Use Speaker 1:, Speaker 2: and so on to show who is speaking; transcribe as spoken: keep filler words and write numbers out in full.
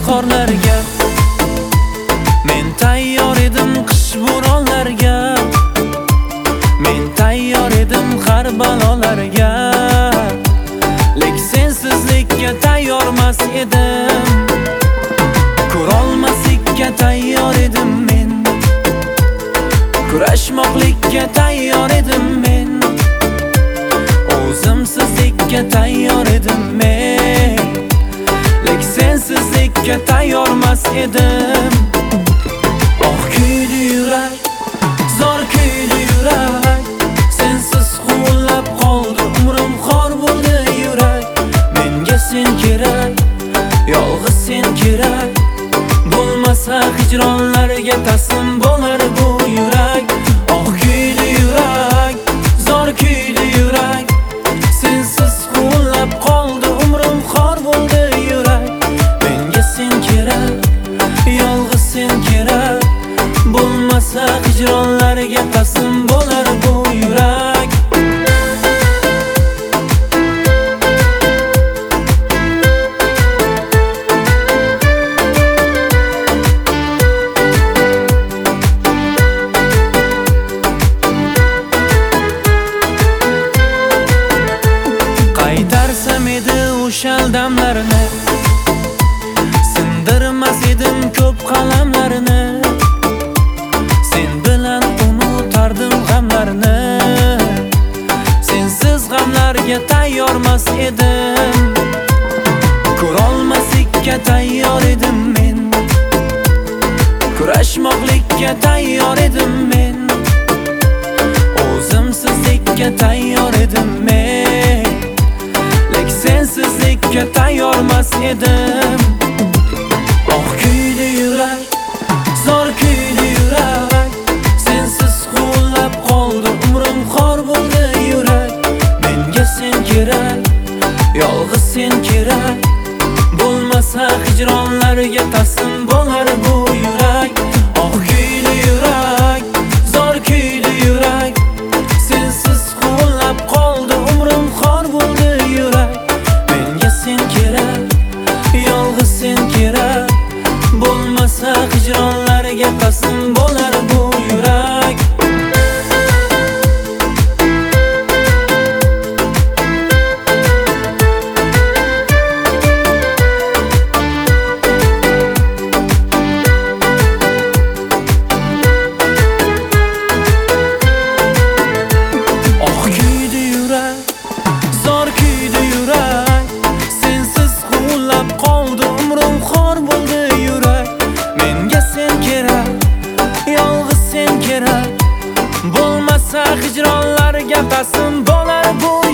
Speaker 1: qorlarga, men tayyor edim qish bo'ronlarga, men tayyor edim har balolarga. Lek sensizlikka tayyormas edim, ko'rolmaslikka tayyor edim men, kurashmoqlikka tayyor edim men, o'zimsizlikka tayyor edim men. Lek sensizlikka tayyormas edim. Oh kuydi yurak, zor kuydi yurak, sensiz quvlab qoldi umrim, xor bo'ldi yurak. Menga sen kerak, yolg'iz sen kerak, bo'lmasa hijronlarga taslim bo'lar bu yurak. Oh kuydi yurak, zor kuydi yurak, sensiz quvlab qoldi umrim, xor bo'ldi yurak. Menga sen kerak, yolg'iz sen kerak, bo'lmasa hijronlarga taslim bo'lar bu yurak. Qaytarsam edi o'sha damlarni, sindirmas edim ko'p qalamlarni, sen bilan unutardim g'amlarni. Sensiz g'amlarga tayyormas edim, ko'rolmaslikka tayyor edim men, kurashmoqlikka tayyor edim men, o'zimsizlikka tayyor edim men. Lek sensizlikka tayyormas edim. Oh kuydi yurak, zor kuydi yurak, sensiz quvlab qoldi umrim, xor bo'ldi yurak. Menga sen kerak, yolg'iz sen kerak, bo'lmasa hijronlarga taslim bo'lar bu yurak. Oh kuydi yurak, zor kuydi yurak, sensiz quvlab qoldi umrim, xor bo'ldi yurak. Menga sen kerak, yolg'iz sen kerak, bo'lmasa hijronlarga taslim bo'lar bu yurak. Oh kuydi yurak, zor kuydi yurak, sensiz quvlab qoldi umrim, xor bo'ldi yurak. Menga sen kerak, yolg'iz sen kerak, bo'lmasa hijronlarga taslim bo'lar bu